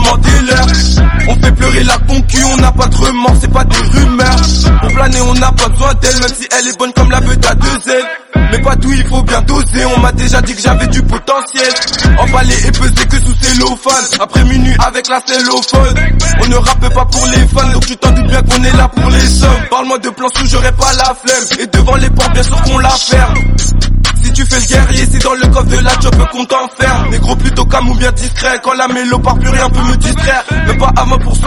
demander l'heure. On fait pleurer la concu, on n'a pas de remords, c'est pas des rumeurs. Pour planer on n'a pas besoin d'elle, même si elle est bonne comme la bête à deux ailes. Mais pas tout, il faut bien doser, on m'a déjà dit que j'avais du potentiel. Emballé et pesé que sous cellophane, après minuit avec la cellophone. On ne rappe pas pour les fans, donc tu t'en doutes bien qu'on est là pour les sommes. Parle-moi de plans sous, j'aurais pas la flemme. Et devant les portes, bien sûr qu'on la ferme. Si tu fais le guerrier, c'est dans le coffre de la job qu'on t'enferme. Mais gros plutôt calme ou bien discret, quand la mélo part plus rien peut me distraire. Même pas à 20%,